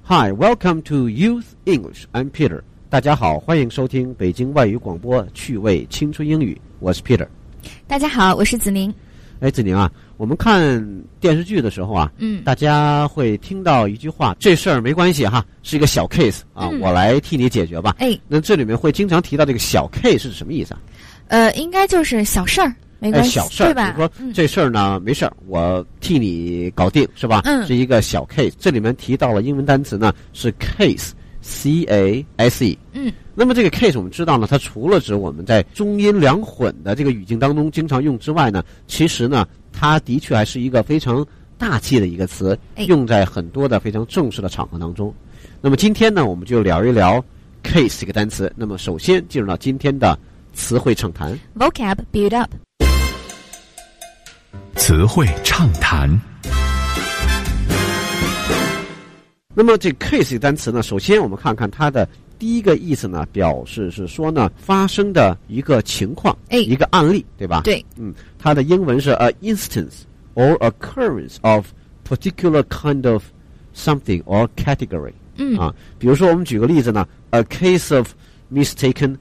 Hi, welcome to Youth English. I'm Peter. 大家好，欢迎收听北京外语广播趣味青春英语。我是 Peter。 大家好，我是子宁。 子宁啊，我们看电视剧的时候啊，大家会听到一句话，这事儿没关系哈，是一个小 case 啊，我来替你解决吧。那这里面会经常提到这个小 case 是什么意思啊？ 应该就是小事儿。没关系， 小事儿， 对吧？ 比如说这事儿呢，没事儿，我替你搞定，是吧？是一个小 case。这里面提到了英文单词呢是 case，C-A-S-E。那么这个 case 我们知道呢，它除了指我们在中英两混的这个语境当中经常用之外呢，其实呢，它的确还是一个非常大气的一个词，用在很多的非常正式的场合当中。那么今天呢，我们就聊一聊 case 这个单词。那么首先进入到今天的词汇畅谈 ，vocab build up。 词汇畅谈。 那么这 case 单词呢，首先我们看看它的第一个意思呢，表示是说呢发生的一个情况，一个案例，对吧？ 对， 它的英文是 a instance or occurrence of particular kind of something or category。比如说我们举个例子呢 ，a case of mistaken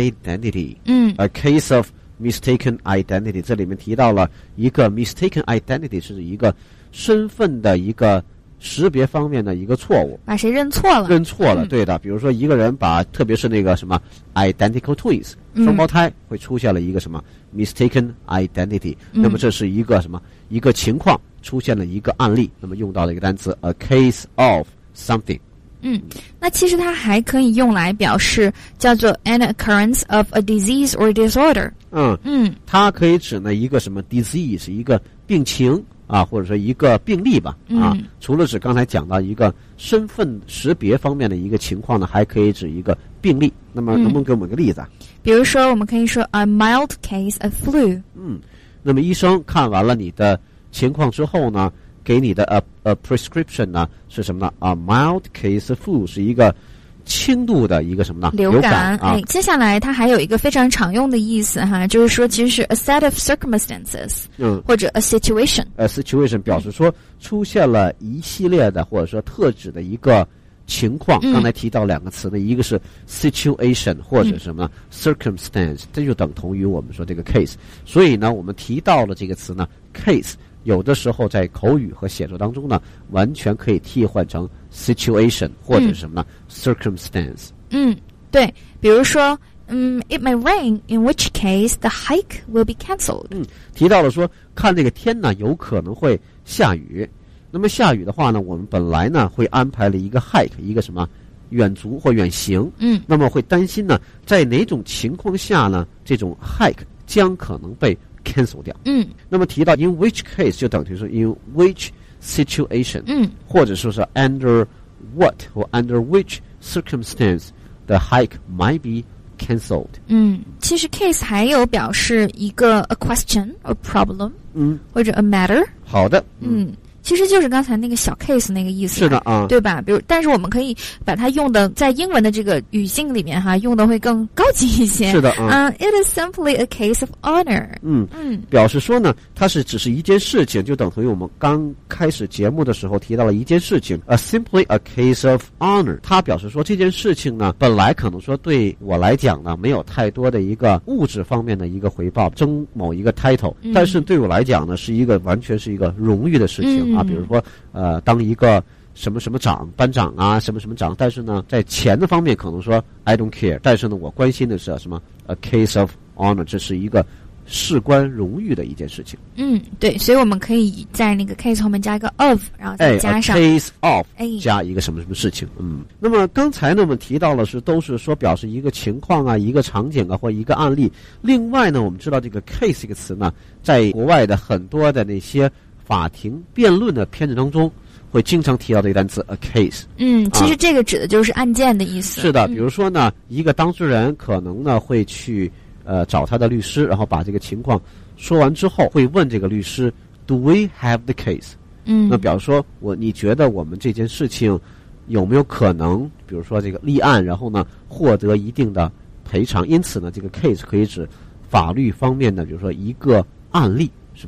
identity。a case of mistaken identity， 这里面提到了一个 mistaken identity 是一个身份的一个识别方面的一个错误， 把谁认错了？ 对的。比如说一个人特别是那个什么 identical twins，双胞胎会出现了一个什么 mistaken identity，那么这是一个什么一个情况出现了一个案例，那么用到了一个单词 a case of something。 那其实它还可以用来表示叫做 an occurrence of a disease or disorder。 它可以指呢一个什么 disease， 一个病情啊，或者说一个病例吧。除了指刚才讲到一个身份识别方面的一个情况呢，还可以指一个病例。那么能不能给我们一个例子啊？ 比如说我们可以说 a mild case of flu。 那么医生看完了你的情况之后呢，给你的a prescription 呢是什么呢？ a mild case of flu 是一个轻度的一个什么呢？ 流感。 接下来它还有一个非常常用的意思哈，就是说其实是 a set of circumstances，或者 a situation。 situation 表示说出现了一系列的或者说特指的一个情况。刚才提到两个词呢，一个是 situation 或者什么 circumstance，这就等同于我们说这个 case。所以呢，我们提到了这个词呢 case。有的时候在口语和写作当中呢，完全可以替换成 situation 或者是什么呢？circumstance。 对，比如说it may rain, in which case the hike will be cancelled。 提到了说看这个天呢，有可能会下雨。那么下雨的话呢，我们本来呢会安排了一个 hike， 一个什么远足或远行。那么会担心呢，在哪种情况下呢，这种 hike 将可能被cancel 掉。那么提到 in which case 就等于说 in which situation，或者说是 under what 或 under which circumstance the hike might be cancelled。 其实 case 还有表示一个 a question or problem，或者 a matter。 好的， 其实就是刚才那个小 case 那个意思。 是的啊， 对吧？比如，但是我们可以把它用的在英文的这个语境里面哈，用的会更高级一些。 是的 it is simply a case of honor。 表示说呢，它只是一件事情，就等同于我们刚开始节目的时候提到了一件事情 simply a case of honor。它表示说这件事情呢，本来可能说对我来讲呢，没有太多的一个物质方面的一个回报，争某一个 title，但是对我来讲呢，是一个完全是一个荣誉的事情。比如说当一个什么什么长班长啊，什么什么长，但是呢在钱的方面可能说 I don't care， 但是呢我关心的是什么 a case of honor， 这是一个事关荣誉的一件事情。 对，所以我们可以在那个 case 后面加一个 of， 然后再加上 a case of， 加一个什么什么事情。那么刚才呢我们提到了都是说表示一个情况啊，一个场景啊，或一个案例。另外呢我们知道这个 case 这个词呢，在国外的很多的那些法庭辩论的片子当中会经常提到这个单词 a case。 其实这个指的就是案件的意思。 是的，比如说呢，一个当事人可能呢会去找他的律师，然后把这个情况说完之后，会问这个律师 Do we have the case？那表示说你觉得我们这件事情有没有可能，比如说这个立案，然后呢获得一定的赔偿？因此呢，这个 case 可以指法律方面的，比如说一个案例，是吧？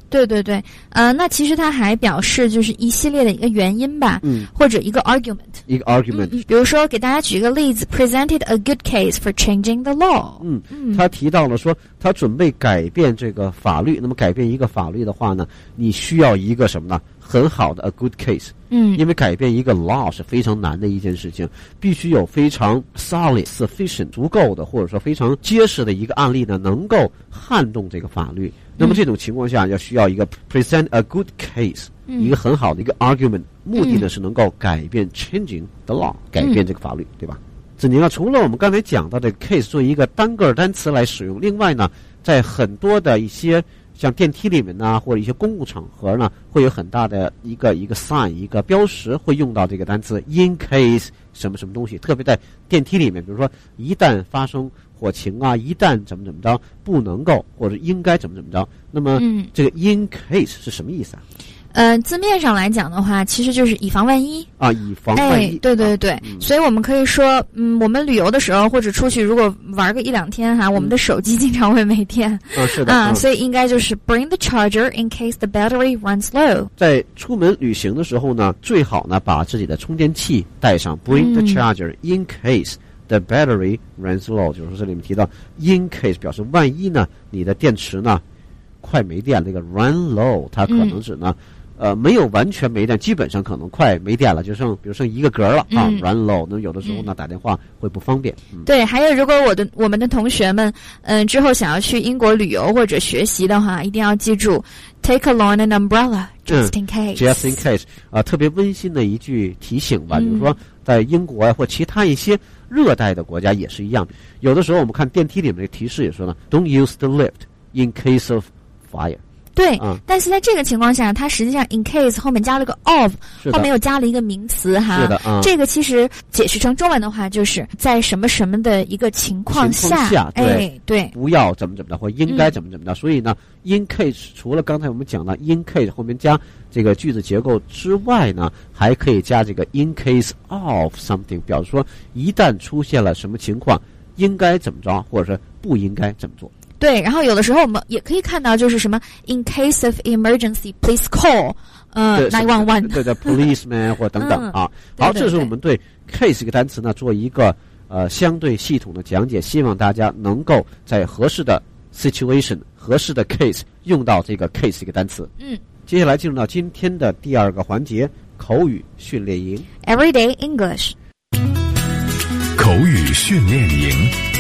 对对对，那其实它还表示就是一系列的一个原因吧，或者一个 argument。 一个 argument。 比如说给大家举一个例子 ，presented a good case for changing the law。 他提到了说他准备改变这个法律，那么改变一个法律的话呢，你需要一个什么呢？很好的 a good case。因为改变一个 law 是非常难的一件事情，必须有非常 solid sufficient 足够的或者说非常结实的一个案例呢，能够撼动这个法律。那么这种情况下要需要一个 present a good case，一个很好的一个 argument，目的呢是能够改变 changing the law，改变这个法律，对吧？子宁啊，除了我们刚才讲到的 case 作为一个单个单词来使用，另外呢，在很多的一些像电梯里面呢，或者一些公共场合呢，会有很大的一个 sign， 一个标识会用到这个单词 in case 什么什么东西，特别在电梯里面，比如说一旦发生火情啊，一旦怎么着，不能够或者应该怎么着，那么这个 in case 是什么意思啊？ 字面上来讲的话，其实就是以防万一啊，以防万一。 对对对，所以我们可以说，我们旅游的时候或者出去，如果玩个1-2天哈，我们的手机经常会没电。 是的。 所以应该就是 bring the charger in case the battery runs low。 在出门旅行的时候呢，最好呢把自己的充电器带上 ，bring the charger in case the battery runs low。就是说这里面提到 in case 表示万一呢，你的电池呢快没电，那个 run low 它可能指呢。没有完全没电，基本上可能快没电了，就剩比如剩一个格了啊 ，run low。那有的时候呢，打电话会不方便。 对，还有如果我们的同学们，之后想要去英国旅游或者学习的话，一定要记住 take along an umbrella just in case。just in case 特别温馨的一句提醒吧，就是说在英国呀或其他一些热带的国家也是一样，有的时候我们看电梯里面的提示也说呢 ，don't use the lift in case of fire。 对，但是在这个情况下，它实际上 in case 后面加了个 of， 后面又加了一个名词哈。 是的， 这个其实解释成中文的话，就是在什么什么的一个情况下，对， 不要怎么着，或应该怎么着。所以呢 ，in case 除了刚才我们讲的 in case 后面加这个句子结构之外呢，还可以加这个 in case of something， 表示说一旦出现了什么情况，应该怎么着，或者是不应该怎么做。 对，然后有的时候我们也可以看到，就是什么 in case of emergency please call 911， 对的 policeman 或等等啊。好，这是我们对 case 这个单词呢做一个相对系统的讲解，希望大家能够在合适的 situation 合适的 case 用到这个 case 这个单词。接下来进入到今天的第二个环节，口语训练营 Everyday English 口语训练营。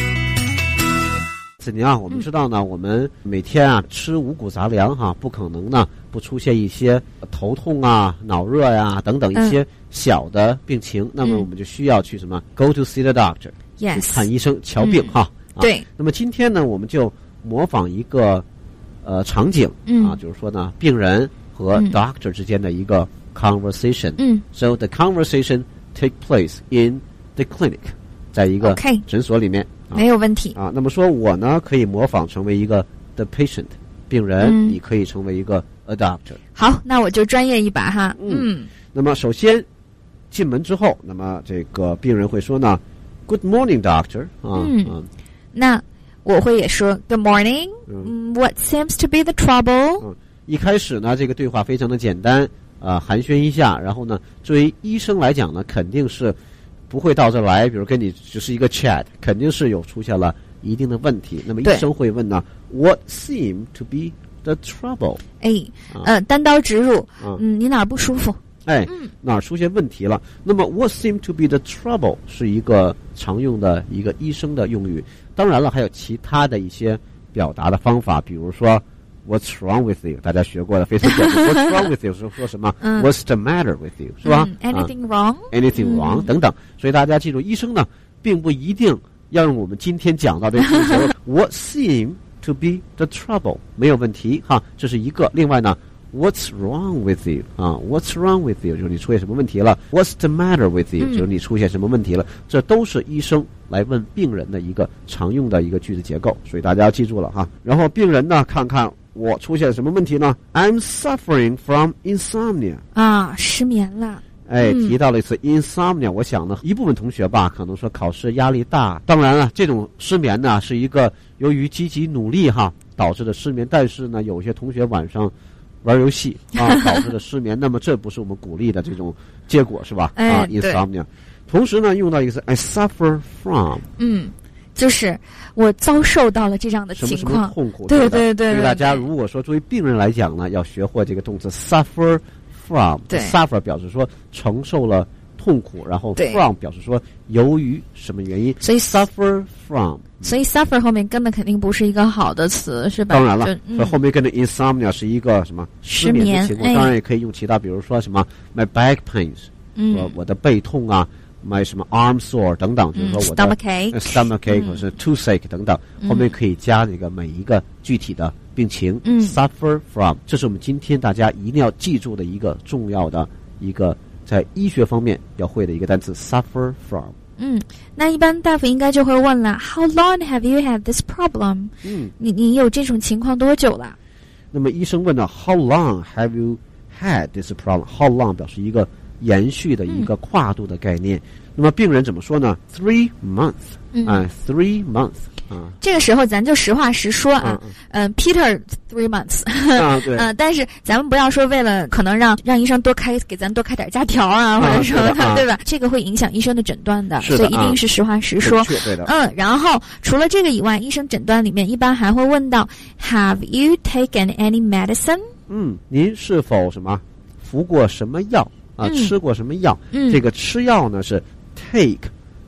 子宁啊，我们知道呢，我们每天啊吃五谷杂粮哈，不可能呢不出现一些头痛啊、脑热呀等等一些小的病情，那么我们就需要去什么 go to see the doctor， 去看医生瞧病哈。 对。 那么今天呢，我们就模仿一个场景啊，就是说呢，病人和 doctor 之间的一个 conversation。So the conversation take place in the clinic， 在一个诊所里面。 没有问题啊。那么说我呢可以模仿成为一个 the patient 病人，你可以成为一个 a doctor。 好，那我就专业一把哈。 那么首先进门之后，那么这个病人会说呢 ，Good morning, doctor。 那我会也说 Good morning。What seems to be the trouble？ 一开始呢，这个对话非常的简单寒暄一下，然后呢，作为医生来讲呢，肯定是不会到这来，比如跟你只是一个 chat， 肯定是有出现了一定的问题。那么医生会问呢 ，What seem to be the trouble？ 单刀直入，你哪儿不舒服？ 哪儿出现问题了？那么 What seem to be the trouble 是一个常用的一个医生的用语。当然了，还有其他的一些表达的方法，比如说 What's wrong with you？ 大家学过的非常简单。What's wrong with you 是说什么？What's the matter with you？ 是吧 ？Anything wrong？Anything wrong？等等。所以大家记住，医生呢，并不一定要用我们今天讲到的What seem to be the trouble？ 没有问题哈，这是一个。另外呢 ，What's wrong with you？ What's wrong with you？ 就是你出现什么问题了。What's the matter with you？ 就是你出现什么问题了。这都是医生来问病人的一个常用的一个句子结构，所以大家要记住了哈。然后病人呢，看看我出现什么问题呢 ？I'm suffering from insomnia。 失眠了。 提到了一次 insomnia， 我想呢，一部分同学吧，可能说考试压力大，当然了，这种失眠呢是一个由于积极努力哈导致的失眠，但是呢，有些同学晚上玩游戏啊导致的失眠，那么这不是我们鼓励的这种结果，是吧？insomnia。同时呢，用到一个是 I suffer from， 就是我遭受到了这样的情况， 什么痛苦。 对。 这个大家如果说作为病人来讲呢，要学会这个动词 suffer from。对 ，suffer 表示说承受了痛苦，然后 from 表示说由于什么原因， 所以 suffer from。 所以 suffer 后面跟的肯定不是一个好的词，是吧？ 当然了，所以后面跟的 insomnia 是一个什么失眠的情况，当然也可以用其他，比如说什么 my back pains，我的背痛啊。my 什么 arm sore 等等，就是说我的 stomach ache 或是 toothache 等等，后面可以加这个每一个具体的病情。suffer from， 这是我们今天大家一定要记住的一个重要的一个在医学方面要会的一个单词 suffer from。 那一般大夫应该就会问了 ，How long have you had this problem？你有这种情况多久了？ 那么医生问到 How long have you had this problem？How long 表示一个延续的一个跨度的概念。那么病人怎么说呢 ？3 months，3 months 啊。 这个时候咱就实话实说啊，Peter 3 months 对， 但是咱们不要说为了可能让医生给咱多开点假条啊，或者什么的，对吧？这个会影响医生的诊断的，所以一定是实话实说。 对的。 然后除了这个以外，医生诊断里面一般还会问到 Have you taken any medicine？ 您是否什么服过什么药？吃过什么药？这个吃药呢是 take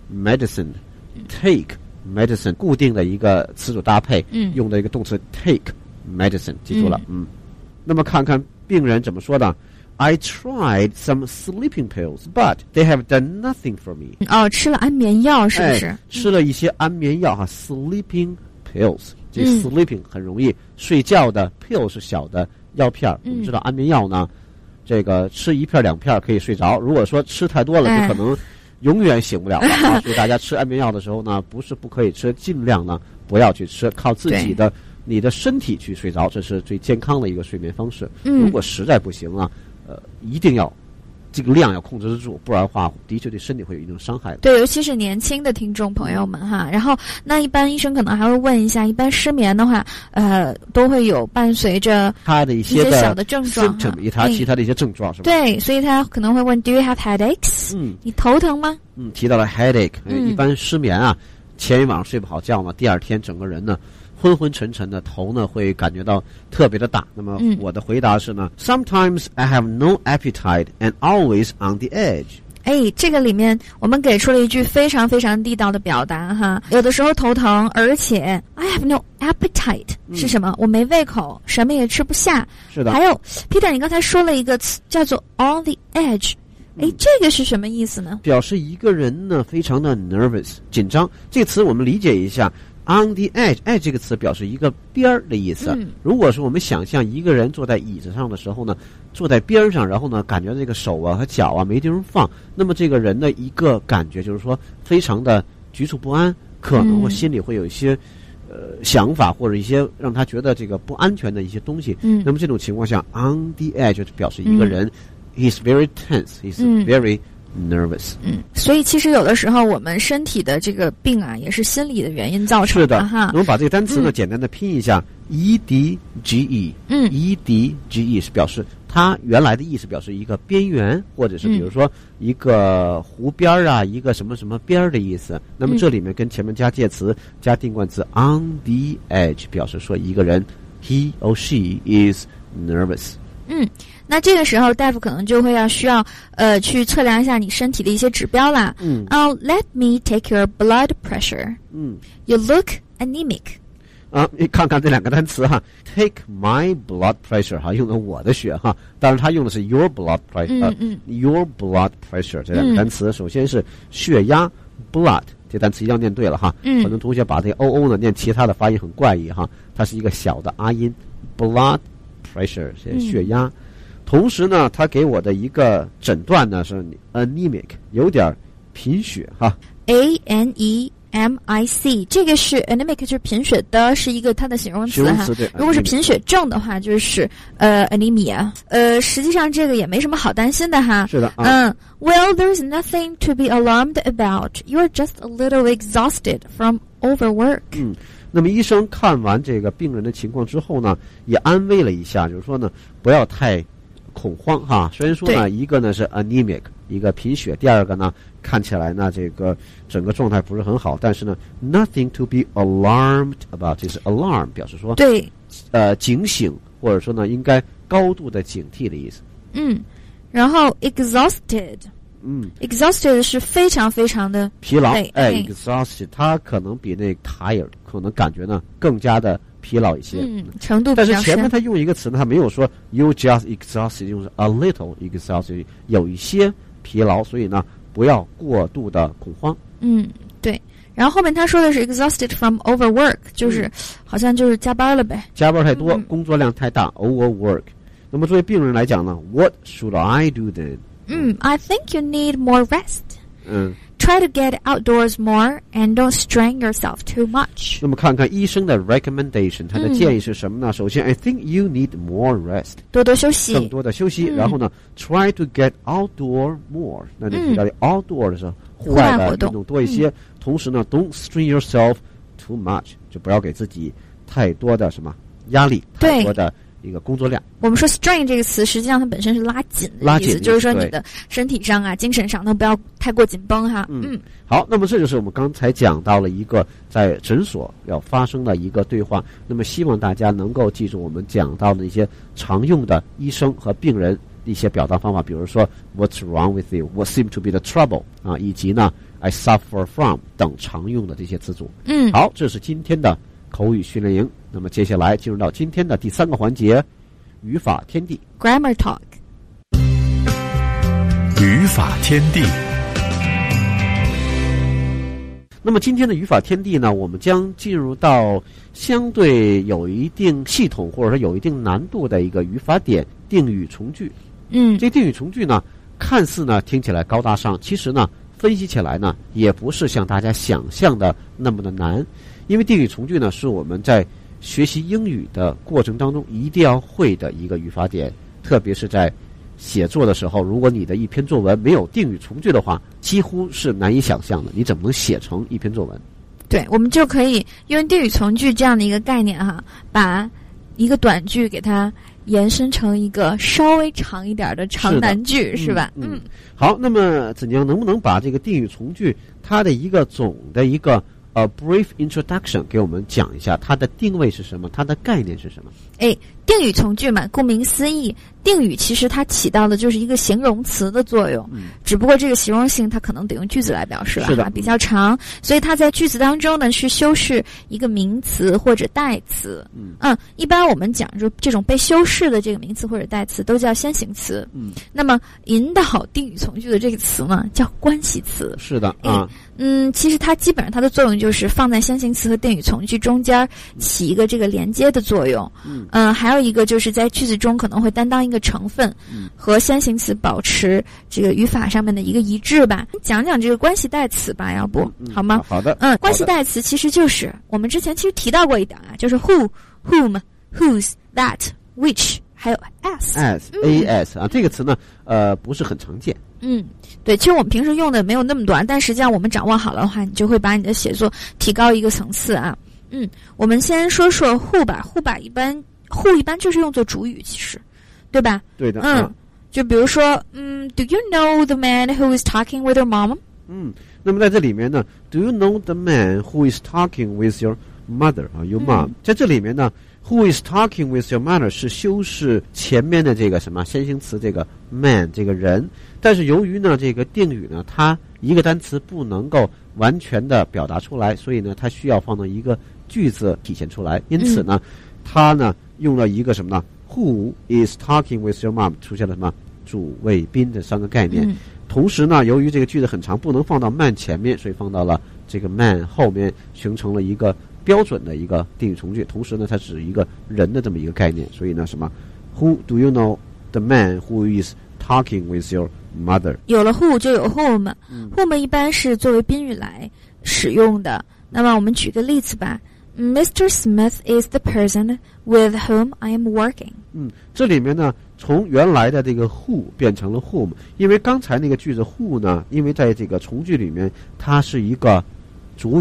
medicine，take medicine 固定的一个词组搭配，用的一个动词 take medicine， 记住了。那么看看病人怎么说的。I tried some sleeping pills, but they have done nothing for me. 吃了安眠药是不是？ 吃了一些安眠药哈 ，sleeping pills。这 sleeping 很容易睡觉的 pill 是小的药片。我们知道安眠药呢。这个吃1片2片可以睡着，如果说吃太多了，就可能永远醒不了了。所以大家吃安眠药的时候呢，不是不可以吃，尽量呢不要去吃，靠自己的你的身体去睡着，这是最健康的一个睡眠方式。如果实在不行啊，一定要这个量要控制得住，不然的话的确对身体会有一定伤害的。 对，尤其是年轻的听众朋友们哈。然后那一般医生可能还会问一下，一般失眠的话都会有伴随着他的一些小的症状， 其他的一些症状是吧？ 对，所以他可能会问 Do you have headaches？ 你头疼吗？ 提到了 headache，一般失眠啊，前一晚上睡不好觉嘛，第二天整个人呢昏昏沉沉的，头呢会感觉到特别的大。那么我的回答是呢，Sometimes I have no appetite and always on the edge。 这个里面我们给出了一句非常非常地道的表达哈。有的时候头疼，而且 I have no appetite 是什么？我没胃口，什么也吃不下。 是的。 还有 Peter， 你刚才说了一个词叫做 on the edge。这个是什么意思呢？ 表示一个人呢非常的 nervous 紧张。这个词我们理解一下。On the edge， 这个词表示一个边儿的意思。如果说我们想象一个人坐在椅子上的时候呢，坐在边上，然后呢，感觉这个手啊和脚啊没地方放，那么这个人的一个感觉就是说非常的局促不安，可能我心里会有一些想法或者一些让他觉得这个不安全的一些东西。那么这种情况下 ，on the edge 就表示一个人，he's very tense，he's very nervous。 所以其实有的时候我们身体的这个病啊，也是心理的原因造成的哈。 我们把这个单词呢简单的拼一下 ，edge，edge 是表示它原来的意思，表示一个边缘，或者是比如说一个湖边啊，一个什么什么边的意思。那么这里面跟前面加介词加定冠词 on the edge， 表示说一个人 he or she is nervous。 那这个时候大夫可能就会需要去测量一下你身体的一些指标啦。Let me take your blood pressure. You look anemic. 你看看这两个单词哈 ，take my blood pressure 哈，用的我的血哈，当然他用的是 your blood pressure，your blood pressure 这两个单词，首先是血压 blood 这单词一定要念对了哈。很多同学把这个 oo 呢念其他的发音很怪异哈，它是一个小的阿音 blood pressure 是血压。同时呢，他给我的一个诊断呢是 anemic， 有点贫血哈。 anemic， 这个是 anemic， 就是贫血的，是一个它的形容词哈。如果是贫血症的话，就是anemia。实际上这个也没什么好担心的哈。 是的。 Well, there's nothing to be alarmed about. You're just a little exhausted from overwork. 那么医生看完这个病人的情况之后呢，也安慰了一下，就是说呢，不要太恐慌哈。虽然说呢，一个呢是 anemic， 一个贫血，第二个呢看起来呢这个整个状态不是很好，但是呢 nothing to be alarmed about， 这是 alarm 表示说对， 警醒，或者说呢应该高度的警惕的意思。 然后 exhausted 是非常非常的疲劳， 累 exhausted 它可能比那 tired 可能感觉呢更加的疲劳一些， 程度比较深。 但是前面他用一个词呢，他没有说 you just exhausted， 用 a little exhausted， 有一些疲劳，所以呢不要过度的恐慌。 对。然后后面他说的是 exhausted from overwork， 就是好像就是加班了呗， 加班太多，工作量太大 overwork。那么作为病人来讲呢 ，What should I do then？ I think you need more rest. Try to get outdoors more and don't strain yourself too much. 那么看看医生的 recommendation， 他的建议是什么呢？首先 I think you need more rest， 多多休息， 更多的休息。然后呢 try to get outdoor more， 那就提到的 outdoor 的是户外的运动多一些。同时呢 don't strain yourself too much， 就不要给自己太多的什么压力，太多的一个工作量。 我们说 strain 这个词实际上它本身是拉紧的意思，就是说你的身体上啊精神上都不要太过紧绷哈。 好，那么这就是我们刚才讲到了一个在诊所要发生的一个对话，那么希望大家能够记住我们讲到的一些常用的医生和病人一些表达方法，比如说 What's wrong with you? What seems to be the trouble? 以及呢 I suffer from 等常用的这些词组。好，这是今天的口语训练营。那么接下来进入到今天的第3个环节，语法天地 Grammar Talk。 语法天地。 那么今天的语法天地呢，我们将进入到相对有一定系统或者说有一定难度的一个语法点，定语从句。这定语从句呢看似呢听起来高大上，其实呢分析起来呢也不是像大家想象的那么的难。因为定语从句呢是我们在学习英语的过程当中一定要会的一个语法点，特别是在写作的时候，如果你的一篇作文没有定语从句的话，几乎是难以想象的，你怎么能写成一篇作文？ 对，我们就可以用定语从句这样的一个概念哈，把一个短句给它延伸成一个稍微长一点的长难句，是吧？ 好，那么怎样能不能把这个定语从句它的一个总的一个brief introduction 给我们讲一下，它的定位是什么，它的概念是什么？ 定语从句嘛，顾名思义，定语其实它起到的就是一个形容词的作用，只不过这个形容性它可能得用句子来表示了， 是的， 比较长，所以它在句子当中呢去修饰一个名词或者代词。一般我们讲就这种被修饰的这个名词或者代词都叫先行词。那么引导定语从句的这个词呢叫关系词。 是的其实它基本上它的作用就是放在先行词和定语从句中间起一个这个连接的作用。还有一个就是在句子中可能会担当一个成分，和先行词保持这个语法上面的一个一致吧。讲讲这个关系代词吧，要不好吗？ 好的。 关系代词其实就是我们之前其实提到过一点啊，就是 who、whom、whose、that、which， 还有 as 这个词呢不是很常见。 对，其实我们平时用的没有那么多，但实际上我们掌握好了的话，你就会把你的写作提高一个层次啊。我们先说说 who 吧 who 一般就是用作主语，其实对吧？对的。就比如说do you know the man who is talking with your mom？ 那么在这里面呢 do you know the man who is talking with your mother your mom，在这里面呢 who is talking with your mother 是修饰前面的这个什么先行词这个 man 这个人，但是由于呢这个定语呢它一个单词不能够完全的表达出来，所以呢它需要放到一个句子体现出来，因此呢它呢用了一个什么呢 who is talking with your mom 出现了什么主谓宾的3个概念。同时呢由于这个句子很长不能放到 man 前面，所以放到了这个 man 后面，形成了一个标准的一个定语从句。同时呢它指一个人的这么一个概念，所以呢什么 who do you know the man who is talking with your mother， 有了 who 就有 whom，whom 一般是作为宾语来使用的。那么我们举个例子吧， Mr. Smith is the person with whom I am working。 这里面呢从原来的这个 who 变成了 whom， 因为刚才那个句子 who 呢因为在这个从句里面它是一个主语，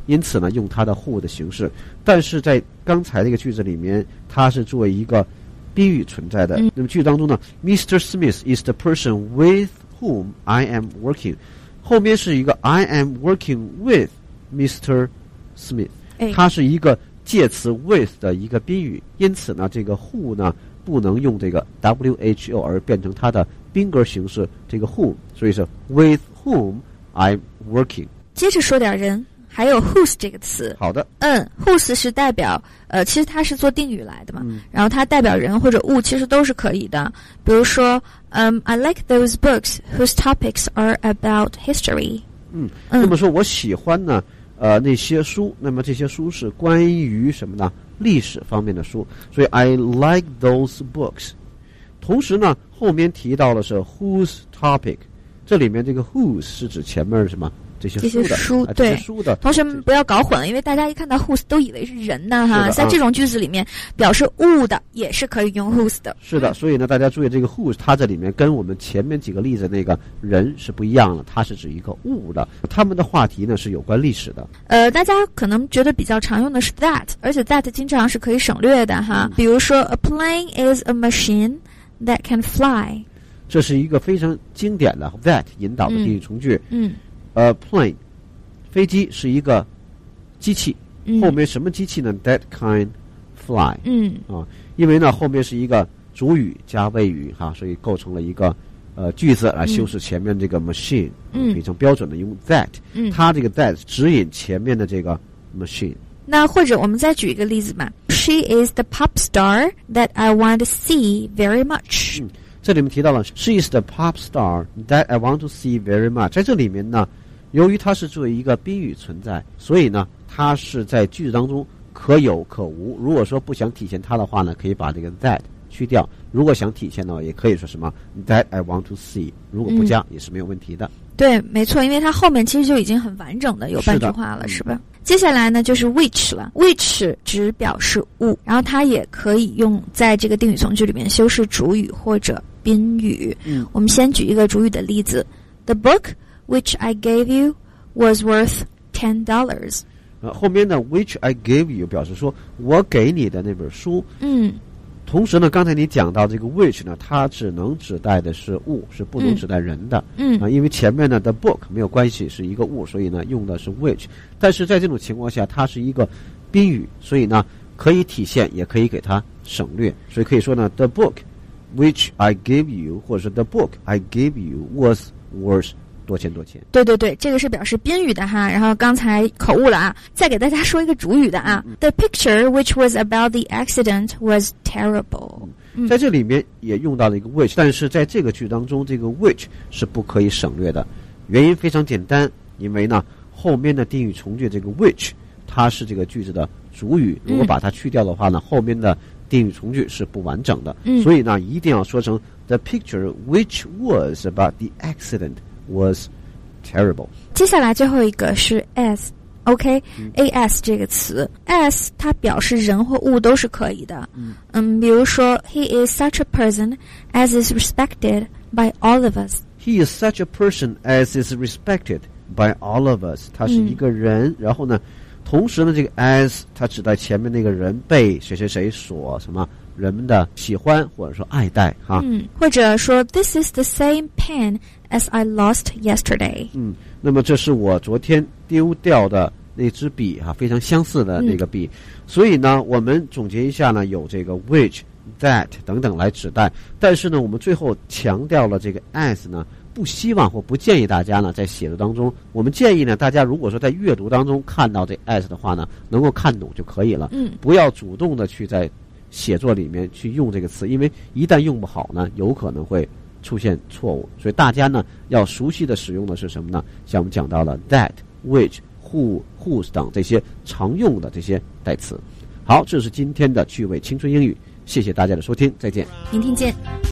因此呢用它的 who 的形式。但是在刚才这个句子里面，它是作为一个宾语存在的。那么句子当中呢 Mr. Smith is the person with whom I am working， 后面是一个 I am working with Mr. Smith， 它是一个介词 with 的一个宾语，因此呢这个 who 呢不能用这个 who 而变成它的宾格形式这个 whom， 所以是 with whom I'm working。 接着说点人，还有 whose 这个词。 好的 whose 是代表其实它是做定语来的嘛，然后它代表人或者物其实都是可以的。比如说I like those books whose topics are about history。 那么说我喜欢呢那些书，那么这些书是关于什么呢？历史方面的书，所以 I like those books。 同时呢后面提到的是 whose topic， 这里面这个 whose 是指前面什么这些书的， 对， 书的。 同学们不要搞混了，因为大家一看到 whose 都以为是人呢哈，在这种句子里面表示物的也是可以用 whose 的。 是的，所以呢大家注意这个 whose 它这里面跟我们前面几个例子那个人是不一样的，它是指一个物的。他们的话题呢是有关历史的。 大家可能觉得比较常用的是 that， 而且 that 经常是可以省略的哈。比如说 A plane is a machine that can fly， 这是一个非常经典的 that 引导的定语从句。plane 飞机是一个机器，后面什么机器呢 that can fly。 因为呢后面是一个主语加谓语哈，所以构成了一个句子来修饰前面这个 machine。非常标准的用 that。它这个 that 指引前面的这个 machine。 那或者我们再举一个例子吧， She is the pop star that I want to see very much。 这里面提到了 She is the pop star that I want to see very much。 在这里面呢，由于它是作为一个宾语存在，所以呢它是在句子当中可有可无。如果说不想体现它的话呢，可以把这个 that 去掉，如果想体现的话也可以说什么 that I want to see， 如果不加也是没有问题的。 对，没错，因为它后面其实就已经很完整的有半句话了，是吧？接下来呢就是 which 了， which 只表示物，然后它也可以用在这个定语从句里面修饰主语或者宾语。我们先举一个主语的例子， The book which I gave you was worth $10。 后面呢 which I gave you 表示说我给你的那本书。同时呢刚才你讲到这个 which 呢，它只能指代的是物，是不能指代人的。因为前面呢 the book 没有关系，是一个物，所以呢用的是 which。 但是在这种情况下它是一个宾语，所以呢可以体现也可以给它省略，所以可以说呢 the book which I gave you， 或者是 the book I gave you was worth多钱。 对对对，这个是表示宾语的哈。然后刚才口误了啊，再给大家说一个主语的啊。The picture which was about the accident was terrible。在这里面也用到了一个 which， 但是在这个句当中这个 which 是不可以省略的。原因非常简单，因为呢后面的定语从句这个 which 它是这个句子的主语，如果把它去掉的话呢，后面的定语从句是不完整的。所以呢一定要说成 The picture which was about the accident was terrible。 接下来最后一个是 as。as 这个词 as 它表示人或物都是可以的。比如说 He is such a person as is respected by all of us。 He is such a person as is respected by all of us。 他是一个人，然后呢同时呢这个 as 它指代前面那个人被谁谁谁所什么人们的喜欢或者说爱戴哈。 或者说 This is the same pen as I lost yesterday。 那么这是我昨天丢掉的那支笔哈，非常相似的那个笔。所以呢我们总结一下呢，有这个 which that 等等来指代，但是呢我们最后强调了这个 as 呢不希望或不建议大家呢在写作当中，我们建议呢大家如果说在阅读当中看到这 as 的话呢，能够看懂就可以了。不要主动的去在写作里面去用这个词，因为一旦用不好呢有可能会出现错误。所以大家呢要熟悉的使用的是什么呢？像我们讲到了 that which who whose 等这些常用的这些代词。好，这是今天的趣味青春英语，谢谢大家的收听，再见， 明天见。